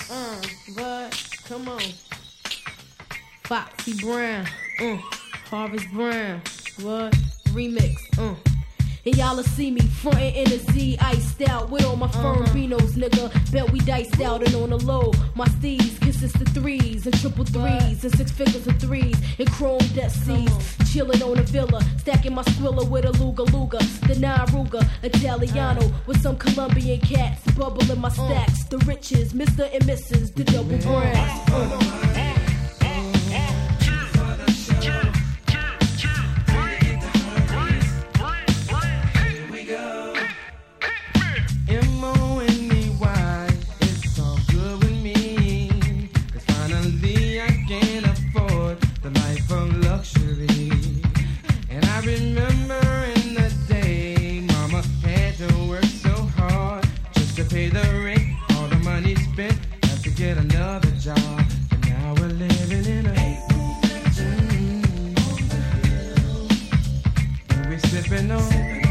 But come on. Foxy Brown, Harvest Brown, what? Remix, And y'all'll see me frontin' in a Z, iced out with all my firm Beanos, nigga. Bet we diced out and on the low. My steez consist of threes and triple threes and six figures of threes and chrome death seas. Chillin' on a villa, stacking my squilla with a Luga, the 9 Ruger, Italiano with some Colombian cats. Bubble in my stacks, the riches, Mr. and Mrs. the double brands. Get another job, and now we're living in a 8-room mansion. And we're sipping on